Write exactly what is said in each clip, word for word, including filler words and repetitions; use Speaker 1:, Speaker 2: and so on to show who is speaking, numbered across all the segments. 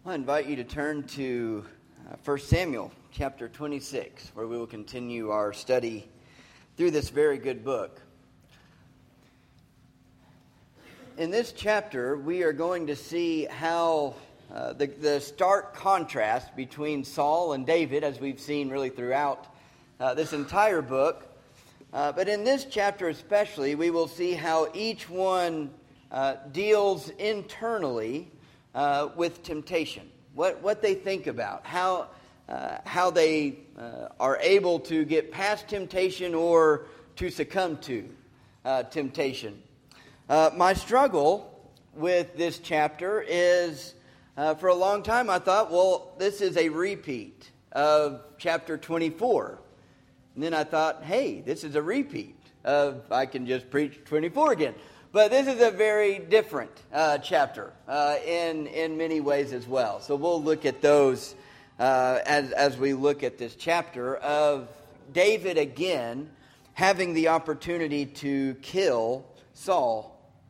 Speaker 1: I invite you to turn to uh, First Samuel chapter twenty-six, where we will continue our study through this very good book. In this chapter, we are going to see how uh, the, the stark contrast between Saul and David, as we've seen really throughout uh, this entire book. Uh, but in this chapter especially, we will see how each one uh, deals internally Uh, with temptation, what what they think about, how uh, how they uh, are able to get past temptation or to succumb to uh, temptation. Uh, my struggle with this chapter is, uh, for a long time I thought, well, this is a repeat of chapter twenty-four. And then I thought, hey, this is a repeat of, I can just preach twenty-four again. But this is a very different uh, chapter uh, in in many ways as well. So we'll look at those uh, as as we look at this chapter of David again having the opportunity to kill Saul.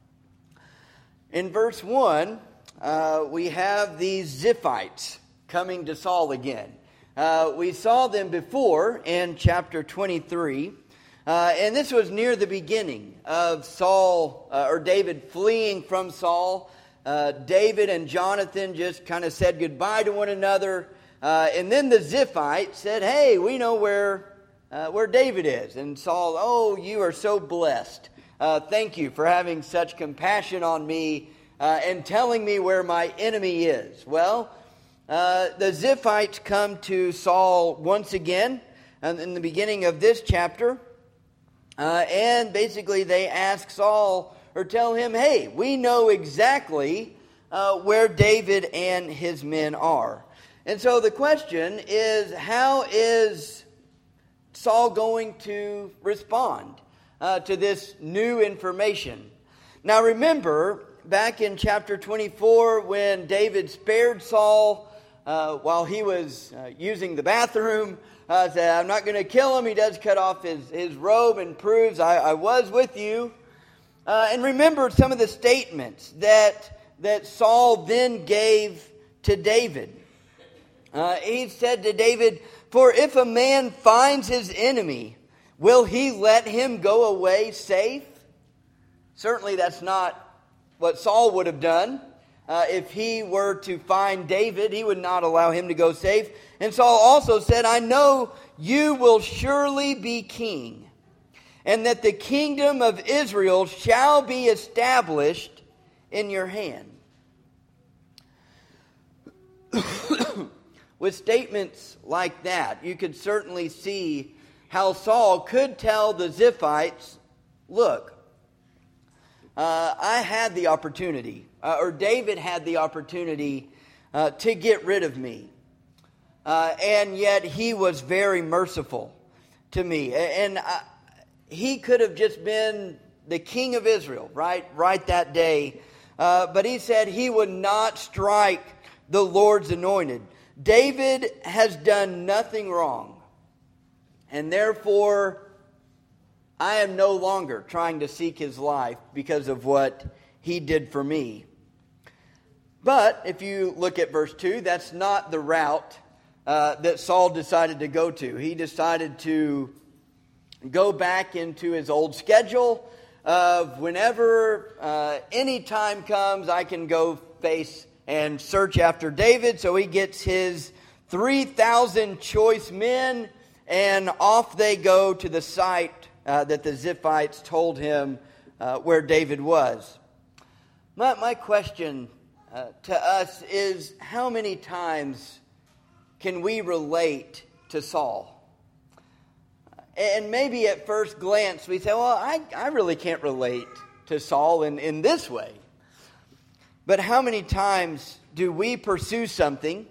Speaker 1: In verse one, uh, we have these Ziphites coming to Saul again. Uh, we saw them before in chapter twenty-three. Uh, and this was near the beginning of Saul, uh, or David fleeing from Saul. Uh, David and Jonathan just kind of said goodbye to one another. Uh, and then the Ziphites said, hey, we know where uh, where David is. And Saul, oh, you are so blessed. Uh, thank you for having such compassion on me uh, and telling me where my enemy is. Well, uh, the Ziphites come to Saul once again and in the beginning of this chapter. Uh, and basically they ask Saul, or tell him, hey, we know exactly uh, where David and his men are. And so the question is, how is Saul going to respond uh, to this new information? Now remember, back in chapter twenty-four, when David spared Saul uh, while he was uh, using the bathroom, Uh, said, I'm not going to kill him. He does cut off his, his robe and proves I, I was with you. Uh, and remember some of the statements that, that Saul then gave to David. Uh, he said to David, for if a man finds his enemy, will he let him go away safe? Certainly that's not what Saul would have done. Uh, if he were to find David, he would not allow him to go safe. And Saul also said, I know you will surely be king, and that the kingdom of Israel shall be established in your hand. With statements like that, you could certainly see how Saul could tell the Ziphites, look, uh, I had the opportunity, uh, or David had the opportunity uh, to get rid of me. Uh, and yet he was very merciful to me. And I, he could have just been the king of Israel, right? Right that day. Uh, but he said he would not strike the Lord's anointed. David has done nothing wrong. And therefore, I am no longer trying to seek his life because of what he did for me. But if you look at verse two, that's not the route Uh, that Saul decided to go to. He decided to go back into his old schedule of whenever uh, any time comes, I can go face and search after David. So he gets his three thousand choice men, and off they go to the site uh, that the Ziphites told him uh, where David was. My, my question uh, to us is, how many times can we relate to Saul? And maybe at first glance we say, well, I, I really can't relate to Saul in, in this way. But how many times do we pursue something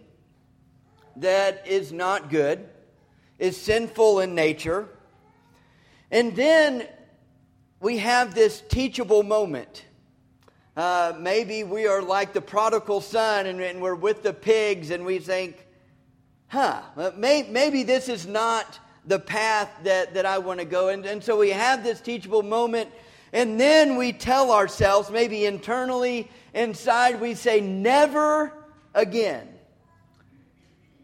Speaker 1: that is not good, is sinful in nature, and then we have this teachable moment? Uh, maybe we are like the prodigal son, and, and we're with the pigs, and we think, huh, maybe, maybe this is not the path that, that I want to go. And, and so we have this teachable moment, and then we tell ourselves, maybe internally, inside, we say, never again.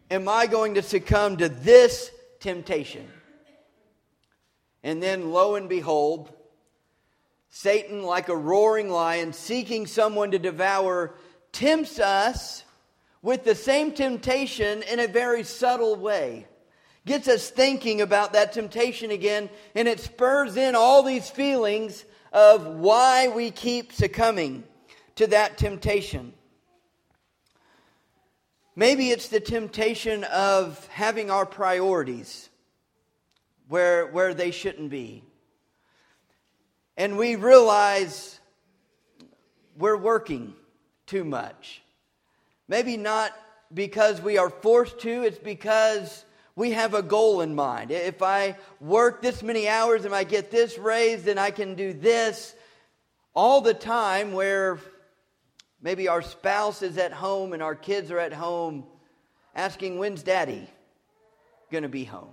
Speaker 1: am I going to succumb to this temptation? And then, lo and behold, Satan, like a roaring lion, seeking someone to devour, tempts us with the same temptation in a very subtle way. Gets us thinking about that temptation again, and it spurs in all these feelings of why we keep succumbing to that temptation. Maybe it's the temptation of having our priorities where, where they shouldn't be. And we realize we're working too much. Maybe not because we are forced to, it's because we have a goal in mind. If I work this many hours and I get this raise, then I can do this all the time, where maybe our spouse is at home and our kids are at home asking, when's Daddy going to be home?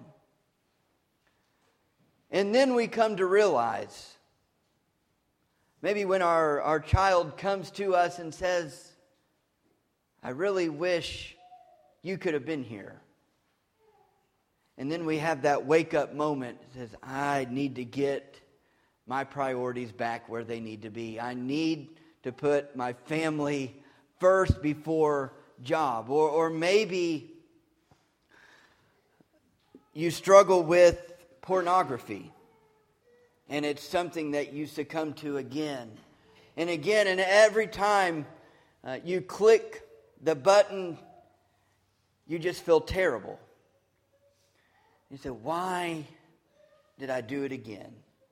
Speaker 1: And then we come to realize, maybe when our, our child comes to us and says, I really wish you could have been here. And then we have that wake-up moment that says, I need to get my priorities back where they need to be. I need to put my family first before job. Or, or maybe you struggle with pornography, and it's something that you succumb to again and again. And every time uh, you click the button, you just feel terrible. You say, why did I do it again?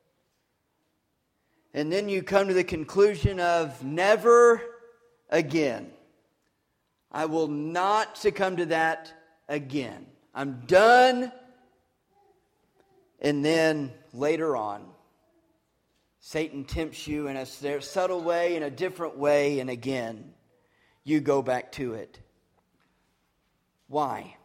Speaker 1: And then you come to the conclusion of never again. I will not succumb to that again. I'm done. And then later on, Satan tempts you in a subtle way, in a different way, and again, you go back to it. Why?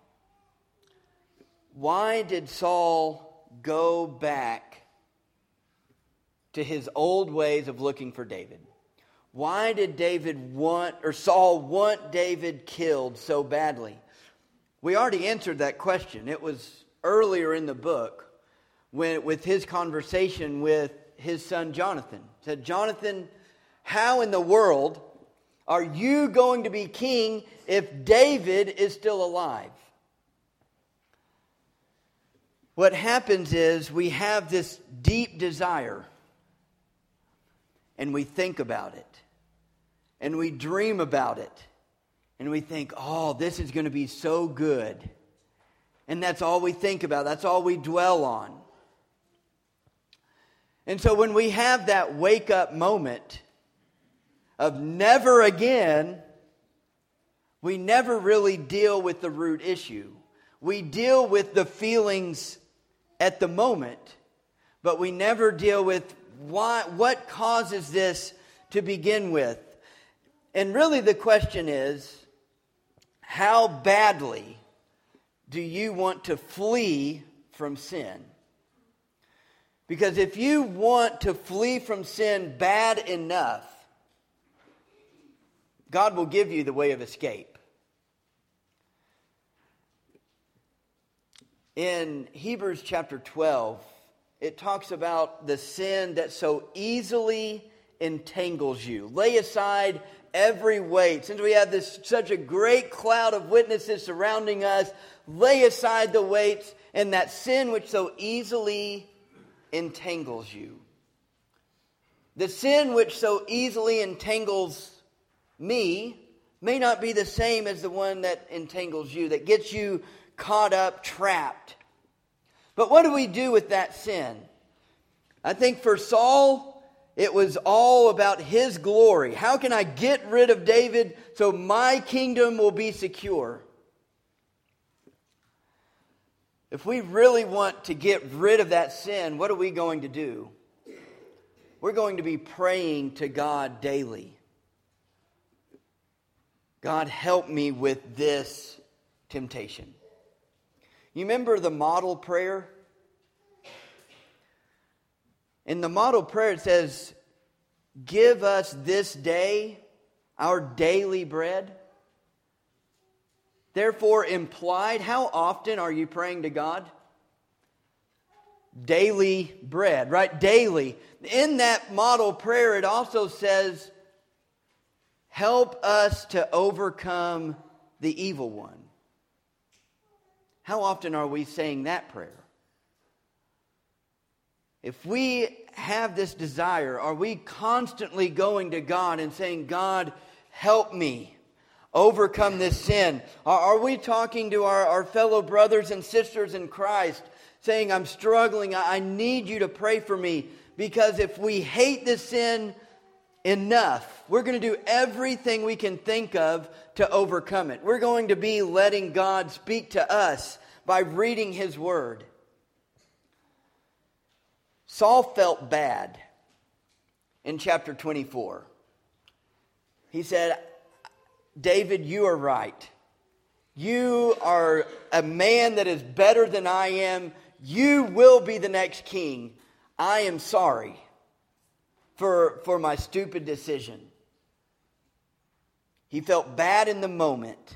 Speaker 1: Why did Saul go back to his old ways of looking for David? Why did David want, or Saul want David killed so badly? We already answered that question. It was earlier in the book when, with his conversation with his son Jonathan. He said, Jonathan, how in the world are you going to be king if David is still alive? What happens is we have this deep desire, and we think about it, and we dream about it, and we think, oh, this is going to be so good. And that's all we think about. That's all we dwell on. And so when we have that wake-up moment of never again, we never really deal with the root issue. We deal with the feelings at the moment, but we never deal with why, what causes this to begin with. And really the question is, how badly do you want to flee from sin? Because if you want to flee from sin bad enough, God will give you the way of escape. In Hebrews chapter twelve, it talks about the sin that so easily entangles you. Lay aside every weight. Since we have this such a great cloud of witnesses surrounding us, lay aside the weights and that sin which so easily entangles you. The sin which so easily entangles me may not be the same as the one that entangles you, that gets you caught up, trapped. But what do we do with that sin? I think for Saul, it was all about his glory. How can I get rid of David so my kingdom will be secure? If we really want to get rid of that sin, what are we going to do? We're going to be praying to God daily. God, help me with this temptation. You remember the model prayer? In the model prayer it says, give us this day our daily bread. Therefore, implied, how often are you praying to God? Daily bread, right? Daily. In that model prayer, it also says, help us to overcome the evil one. How often are we saying that prayer? If we have this desire, are we constantly going to God and saying, God, help me overcome this sin? Are we talking to our, our fellow brothers and sisters in Christ, saying, I'm struggling, I need you to pray for me? Because if we hate this sin enough, we're going to do everything we can think of to overcome it. We're going to be letting God speak to us by reading His Word. Saul felt bad in chapter twenty-four. He said, David, you are right. You are a man that is better than I am. You will be the next king. I am sorry for, for my stupid decision. He felt bad in the moment,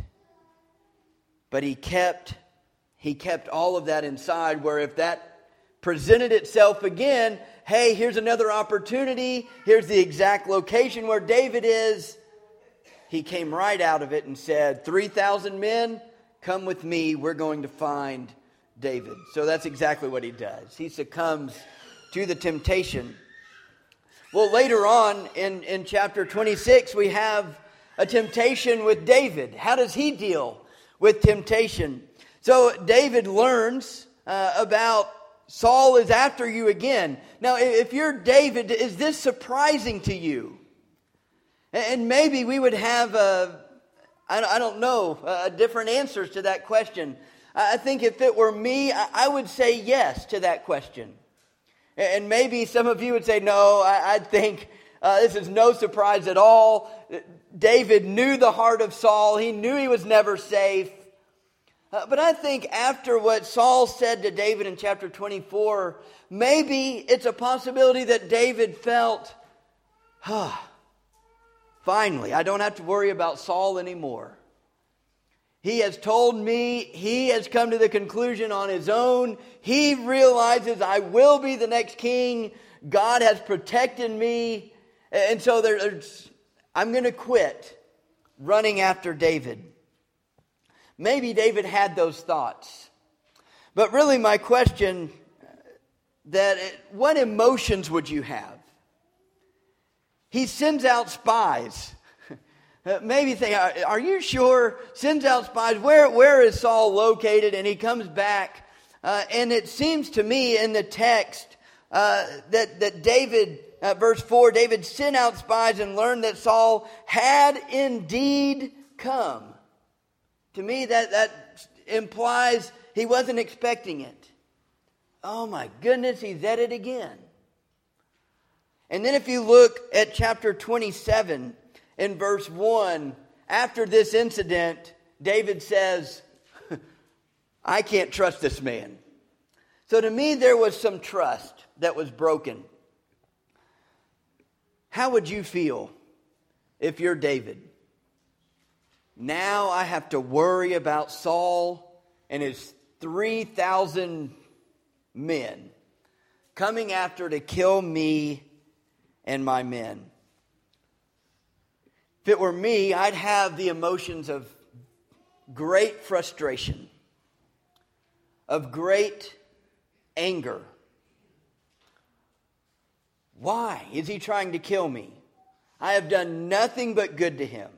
Speaker 1: but he kept, he kept all of that inside, where if that presented itself again, hey, here's another opportunity, here's the exact location where David is, he came right out of it and said, three thousand men, come with me, we're going to find David. So that's exactly what he does. He succumbs to the temptation. Well, later on in, in chapter twenty-six, we have a temptation with David. How does he deal with temptation? So David learns uh, about Saul is after you again. Now, if you're David, is this surprising to you? And maybe we would have, a, I don't know, a different answers to that question. I think if it were me, I would say yes to that question. And maybe some of you would say, no, I'd think uh, this is no surprise at all. David knew the heart of Saul. He knew he was never safe. Uh, but I think after what Saul said to David in chapter twenty-four, maybe it's a possibility that David felt, ah, finally, I don't have to worry about Saul anymore. He has told me, he has come to the conclusion on his own. He realizes I will be the next king. God has protected me. And so there's, I'm going to quit running after David. Maybe David had those thoughts. But really my question, that what emotions would you have? He sends out spies. Maybe think, are you sure? Sends out spies. Where, where is Saul located? And he comes back. Uh, and it seems to me in the text uh, that, that David, uh, verse four, David sent out spies and learned that Saul had indeed come. To me, that, that implies he wasn't expecting it. Oh my goodness, he's at it again. And then if you look at chapter twenty-seven, in verse one, after this incident, David says, I can't trust this man. So to me, there was some trust that was broken. How would you feel if you're David? Now I have to worry about Saul and his three thousand men coming after to kill me and my men. If it were me, I'd have the emotions of great frustration, of great anger. Why is he trying to kill me? I have done nothing but good to him.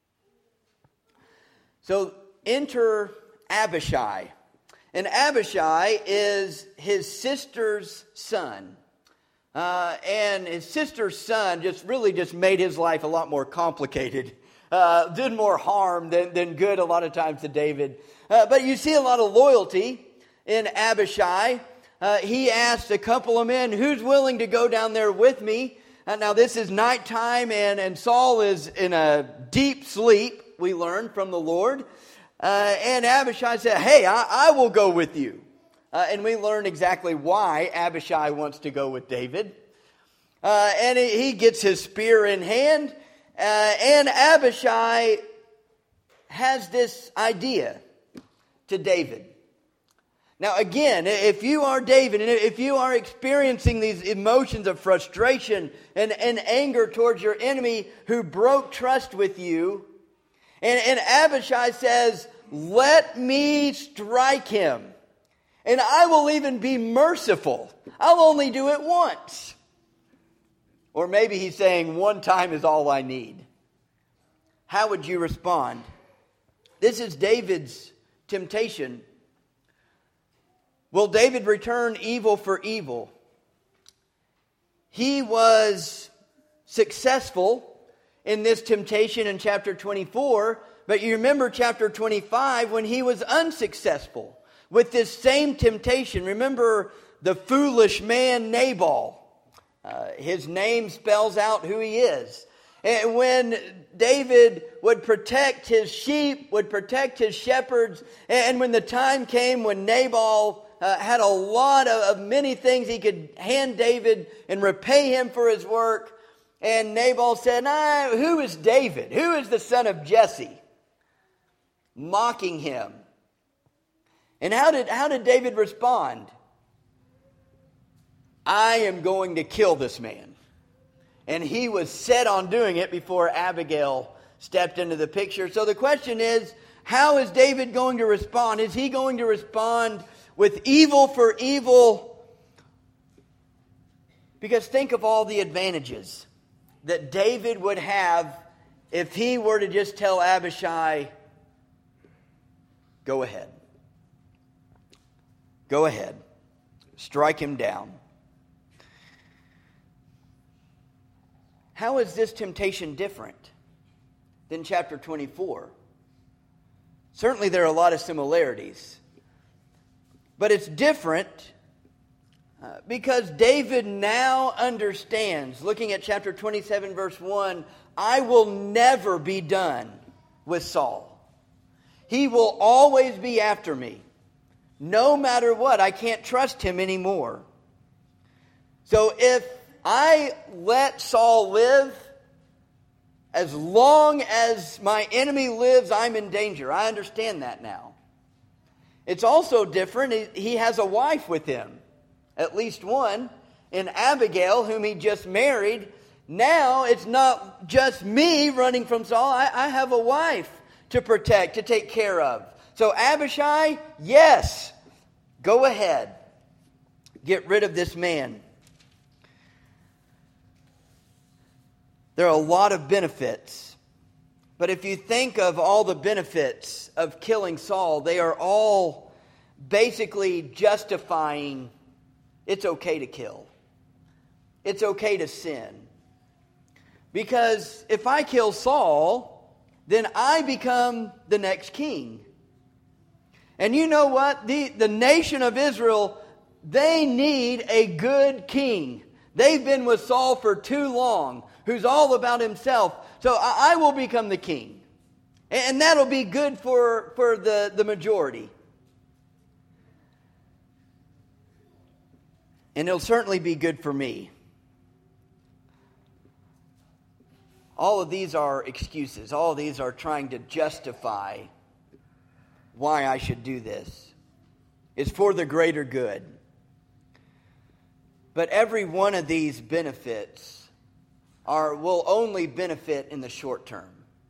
Speaker 1: So enter Abishai. And Abishai is his sister's son. Uh, and his sister's son just really just made his life a lot more complicated. Uh, did more harm than, than good a lot of times to David. Uh, but you see a lot of loyalty in Abishai. Uh, he asked a couple of men, who's willing to go down there with me? Uh, now this is nighttime and, and Saul is in a deep sleep, we learn from the Lord. Uh, and Abishai said, hey, I, I will go with you. Uh, and we learn exactly why Abishai wants to go with David. Uh, and he gets his spear in hand. Uh, and Abishai has this idea to David. Now again, if you are David, and if you are experiencing these emotions of frustration and, and anger towards your enemy who broke trust with you, and, and Abishai says, let me strike him, and I will even be merciful. I'll only do it once. Or maybe he's saying, one time is all I need. How would you respond? This is David's temptation. Will David return evil for evil? He was successful in this temptation in chapter twenty-four, but you remember chapter twenty-five when he was unsuccessful with this same temptation. Remember the foolish man Nabal. Uh, his name spells out who he is. And when David would protect his sheep, would protect his shepherds, and when the time came when Nabal uh, had a lot of, of many things he could hand David and repay him for his work, and Nabal said, nah, who is David? Who is the son of Jesse? Mocking him. And how did, how did David respond? I am going to kill this man. And he was set on doing it before Abigail stepped into the picture. So the question is, how is David going to respond? Is he going to respond with evil for evil? Because think of all the advantages that David would have if he were to just tell Abishai, go ahead. Go ahead. Strike him down. How is this temptation different than chapter twenty-four? Certainly there are a lot of similarities. But it's different uh, because David now understands, looking at chapter twenty-seven verse one, I will never be done with Saul. He will always be after me. No matter what, I can't trust him anymore. So if I let Saul live, as long as my enemy lives, I'm in danger. I understand that now. It's also different. He has a wife with him, at least one, in Abigail, whom he just married. Now it's not just me running from Saul. I, I have a wife to protect, to take care of. So Abishai, yes, go ahead. Get rid of this man. There are a lot of benefits. But if you think of all the benefits of killing Saul, they are all basically justifying it's okay to kill. It's okay to sin. Because if I kill Saul, then I become the next king. And you know what? The, the nation of Israel, they need a good king. They've been with Saul for too long, who's all about himself. So I, I will become the king. And that'll be good for, for the, the majority. And it'll certainly be good for me. All of these are excuses. All of these are trying to justify why I should do this. It's for the greater good. But every one of these benefits are will only benefit in the short term.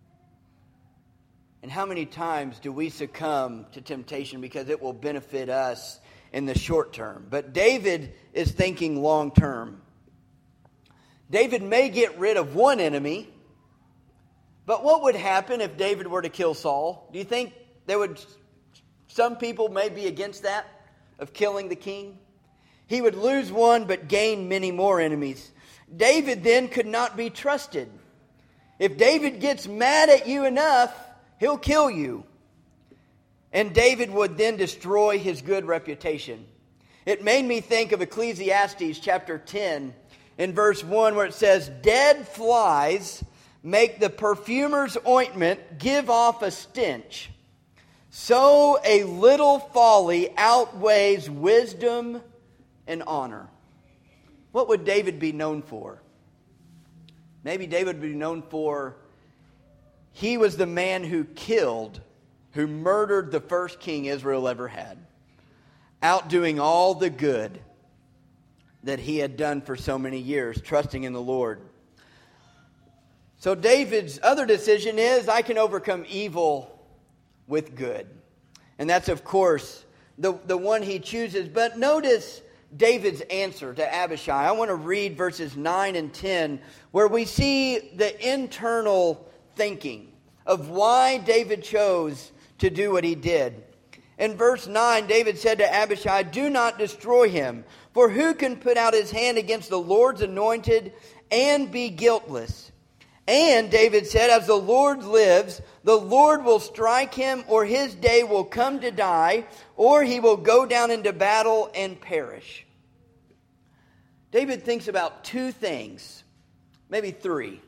Speaker 1: And how many times do we succumb to temptation because it will benefit us in the short term? But David is thinking long term. David may get rid of one enemy, but what would happen if David were to kill Saul? Do you think there would some people may be against that, of killing the king? He would lose one but gain many more enemies. David then could not be trusted. If David gets mad at you enough, he'll kill you. And David would then destroy his good reputation. It made me think of Ecclesiastes chapter ten in verse one where it says, dead flies make the perfumer's ointment give off a stench. So a little folly outweighs wisdom and honor. What would David be known for? Maybe David would be known for he was the man who killed, who murdered the first king Israel ever had, outdoing all the good that he had done for so many years, trusting in the Lord. So David's other decision is, I can overcome evil with good. And that's, of course, the, the one he chooses. But notice David's answer to Abishai. I want to read verses nine and ten, where we see the internal thinking of why David chose to do what he did. In verse nine, David said to Abishai, "Do not destroy him, for who can put out his hand against the Lord's anointed and be guiltless?" And David said, "As the Lord lives, the Lord will strike him, or his day will come to die, or he will go down into battle and perish." David thinks about two things, maybe three.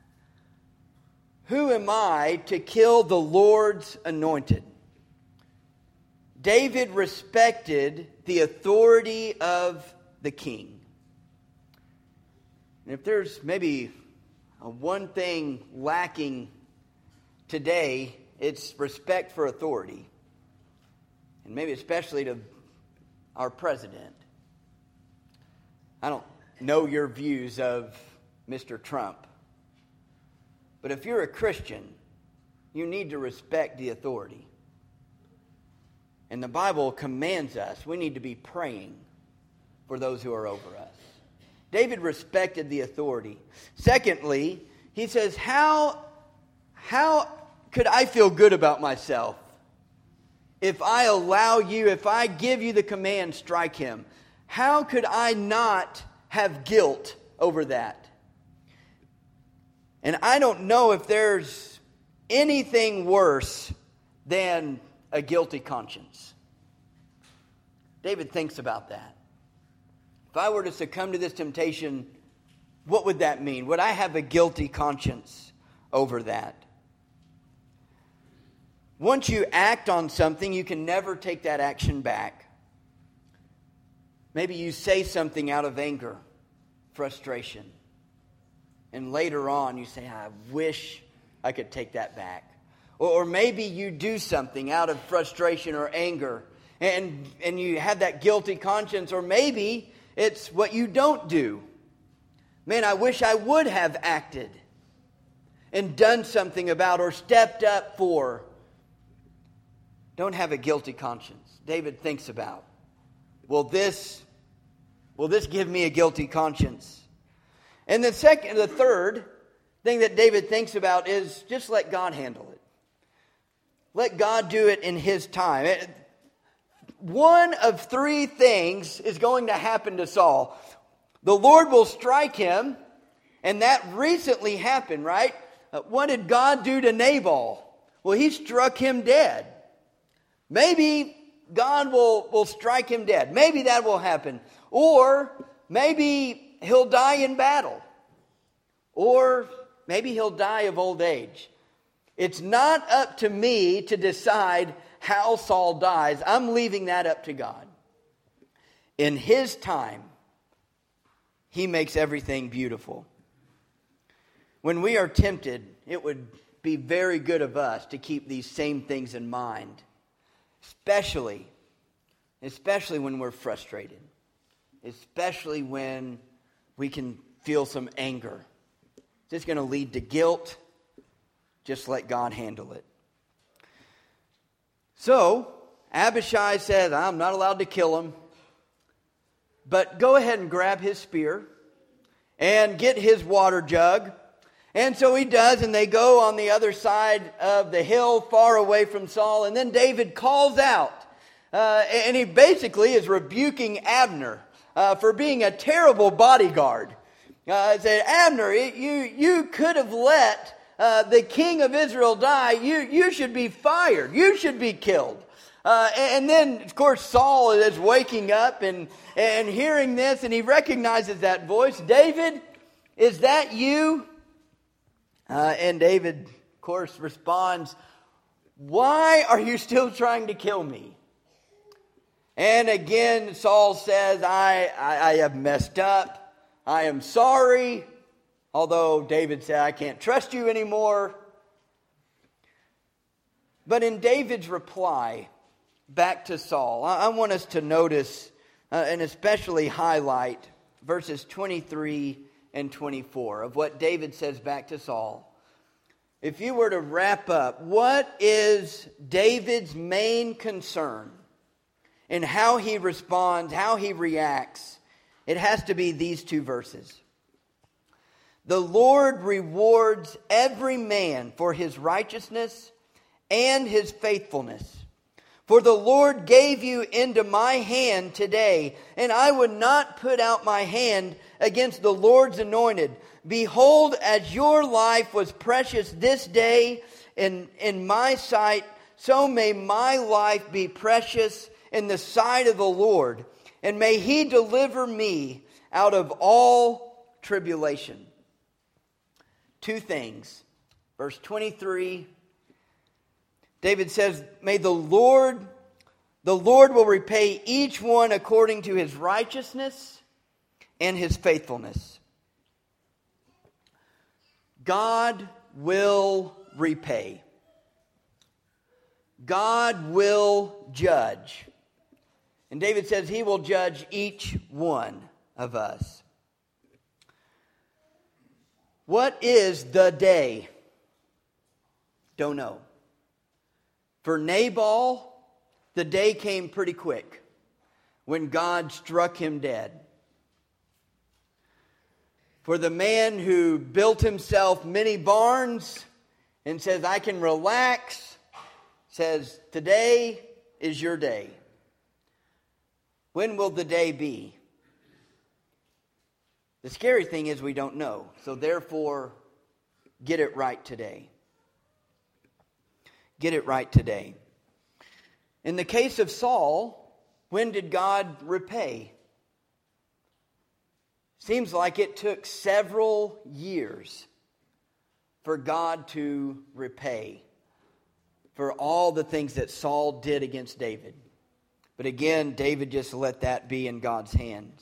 Speaker 1: Who am I to kill the Lord's anointed? David respected the authority of the king. And if there's maybe a one thing lacking today, it's respect for authority. And maybe especially to our president. I don't know your views of Mister Trump. But if you're a Christian, you need to respect the authority. And the Bible commands us, we need to be praying for those who are over us. David respected the authority. Secondly, he says, how, how could I feel good about myself if I allow you, if I give you the command, strike him? How could I not have guilt over that? And I don't know if there's anything worse than a guilty conscience. David thinks about that. If I were to succumb to this temptation, what would that mean? Would I have a guilty conscience over that? Once you act on something, you can never take that action back. Maybe you say something out of anger, frustration. And later on you say, I wish I could take that back. Or, or maybe you do something out of frustration or anger. And, and you have that guilty conscience. Or maybe it's what you don't do. Man, I wish I would have acted and done something about or stepped up for. Don't have a guilty conscience. David thinks about, will this, will this give me a guilty conscience? And the second, the third thing that David thinks about is just let God handle it. Let God do it in His time. It, one of three things is going to happen to Saul. The Lord will strike him, and that recently happened, right? Uh, what did God do to Nabal? Well, He struck him dead. Maybe God will, will strike him dead. Maybe that will happen. Or maybe he'll die in battle. Or maybe he'll die of old age. It's not up to me to decide how Saul dies. I'm leaving that up to God. In His time, He makes everything beautiful. When we are tempted, it would be very good of us to keep these same things in mind. Especially, especially when we're frustrated. Especially when we can feel some anger. Is this going to lead to guilt? Just let God handle it. So, Abishai says, I'm not allowed to kill him. But go ahead and grab his spear and get his water jug. And so he does, and they go on the other side of the hill, far away from Saul. And then David calls out, uh, and he basically is rebuking Abner uh, for being a terrible bodyguard. Uh, he said, Abner, you you could have let uh, the king of Israel die. You you should be fired. You should be killed. Uh, and then, of course, Saul is waking up and and hearing this, and he recognizes that voice. David, is that you? Uh, and David, of course, responds, why are you still trying to kill me? And again, Saul says, I, I, I have messed up. I am sorry. Although David said, I can't trust you anymore. But in David's reply back to Saul, I, I want us to notice uh, and especially highlight verses twenty-three and twenty-four of what David says back to Saul. If you were to wrap up, what is David's main concern in how he responds, how he reacts? It has to be these two verses. The Lord rewards every man for his righteousness and his faithfulness. For the Lord gave you into my hand today, and I would not put out my hand against the Lord's anointed. Behold, as your life was precious this day in, in my sight, so may my life be precious in the sight of the Lord. And may he deliver me out of all tribulation. Two things. Verse twenty-three, David says, May the Lord, the Lord will repay each one according to his righteousness and his faithfulness. God will repay. God will judge. And David says he will judge each one of us. What is the day? Don't know. For Nabal, the day came pretty quick when God struck him dead. For the man who built himself many barns and says, I can relax, says, today is your day. When will the day be? The scary thing is we don't know. So therefore, get it right today. Get it right today. In the case of Saul, when did God repay? Seems like it took several years for God to repay for all the things that Saul did against David. But again, David just let that be in God's hands.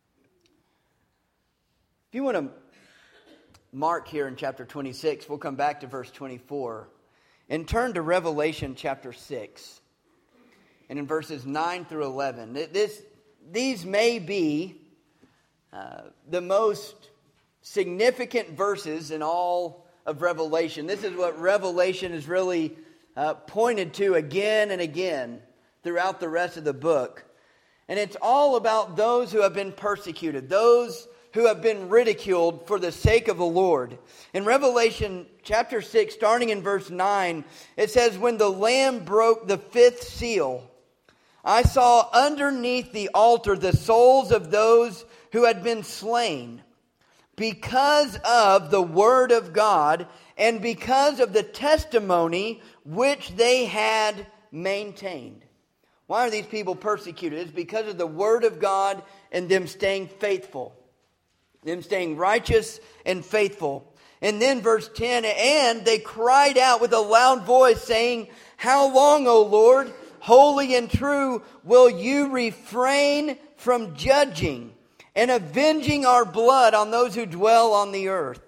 Speaker 1: If you want to mark here in chapter twenty-six, we'll come back to verse twenty-four. And turn to Revelation chapter six. And in verses nine through eleven. This, these may be uh, the most significant verses in all of Revelation. This is what Revelation is really uh, pointed to again and again throughout the rest of the book. And it's all about those who have been persecuted, those who have been ridiculed for the sake of the Lord. In Revelation chapter six, starting in verse nine, it says, When the Lamb broke the fifth seal, I saw underneath the altar the souls of those who had been slain because of the word of God and because of the testimony which they had maintained. Why are these people persecuted? It's because of the word of God and them staying faithful. Them staying righteous and faithful. And then verse ten, and they cried out with a loud voice, saying, How long, O Lord, holy and true, will you refrain from judging and avenging our blood on those who dwell on the earth?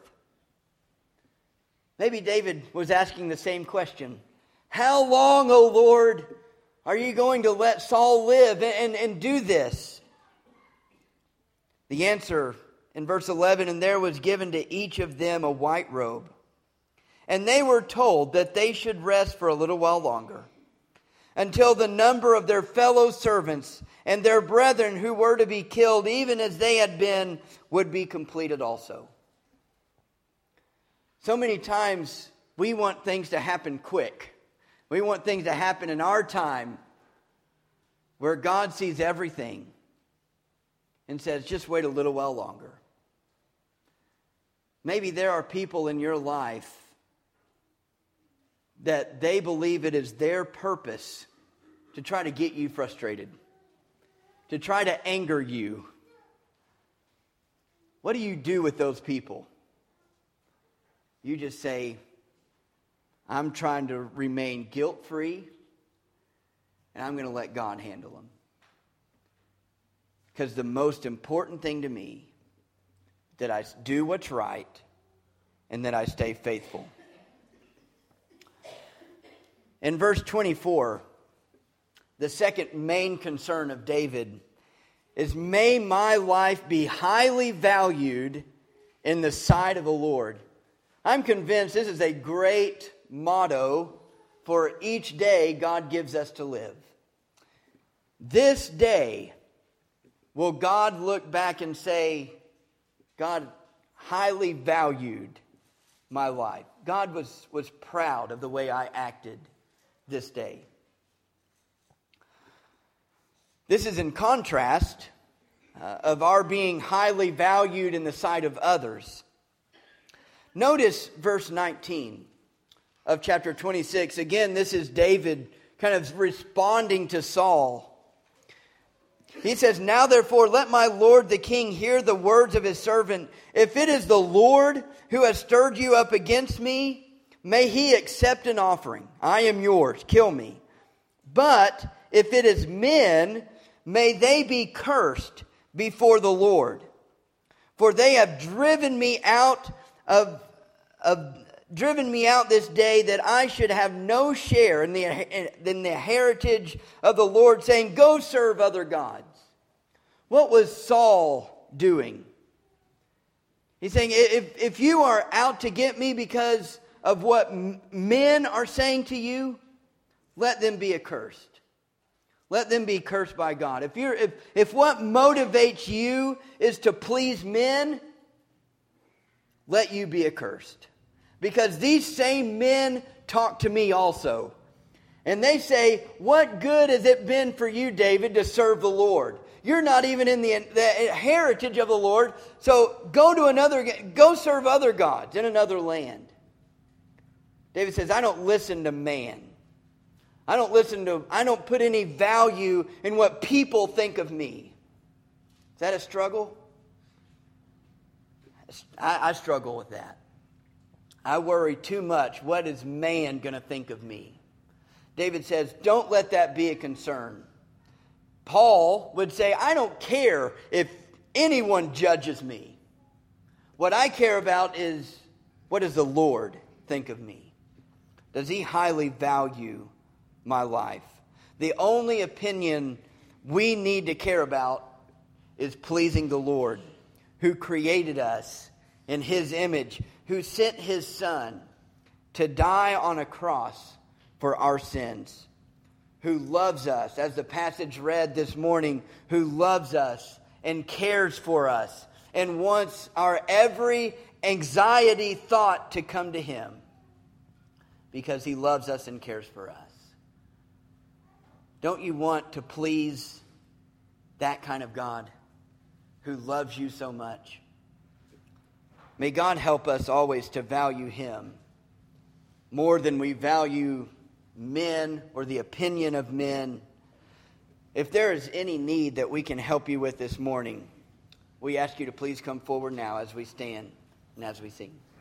Speaker 1: Maybe David was asking the same question. How long, O Lord, are you going to let Saul live and, and, and do this? The answer in verse eleven, and there was given to each of them a white robe. And they were told that they should rest for a little while longer, until the number of their fellow servants and their brethren who were to be killed, even as they had been, would be completed also. So many times we want things to happen quick. We want things to happen in our time, where God sees everything and says, just wait a little while longer. Maybe there are people in your life that they believe it is their purpose to try to get you frustrated, to try to anger you. What do you do with those people? You just say, I'm trying to remain guilt-free, and I'm going to let God handle them. Because the most important thing to me, that I do what's right, and that I stay faithful. In verse twenty-four, the second main concern of David is, may my life be highly valued in the sight of the Lord. I'm convinced this is a great motto for each day God gives us to live. This day, will God look back and say, God highly valued my life. God was, was proud of the way I acted this day. This is in contrast uh, of our being highly valued in the sight of others. Notice verse nineteen of chapter twenty-six. Again, this is David kind of responding to Saul. He says, now therefore let my lord the king hear the words of his servant. If it is the Lord who has stirred you up against me, may he accept an offering. I am yours, kill me. But if it is men, may they be cursed before the Lord. For they have driven me out of, of driven me out this day, that I should have no share in the, in the heritage of the Lord, saying, go serve other gods. What was Saul doing? He's saying, if, if you are out to get me because of what m- men are saying to you, let them be accursed. Let them be cursed by God. If you're if, if what motivates you is to please men, let you be accursed. Because these same men talk to me also. And they say, what good has it been for you, David, to serve the Lord? You're not even in the, the heritage of the Lord. So go to another, go serve other gods in another land. David says, I don't listen to man. I don't listen to, I don't put any value in what people think of me. Is that a struggle? I, I struggle with that. I worry too much. What is man going to think of me? David says, don't let that be a concern. Paul would say, I don't care if anyone judges me. What I care about is, what does the Lord think of me? Does he highly value my life? The only opinion we need to care about is pleasing the Lord, who created us in his image, who sent his Son to die on a cross for our sins, who loves us, as the passage read this morning, who loves us and cares for us and wants our every anxiety thought to come to him because he loves us and cares for us. Don't you want to please that kind of God who loves you so much? May God help us always to value him more than we value men or the opinion of men. If there is any need that we can help you with this morning, we ask you to please come forward now as we stand and as we sing.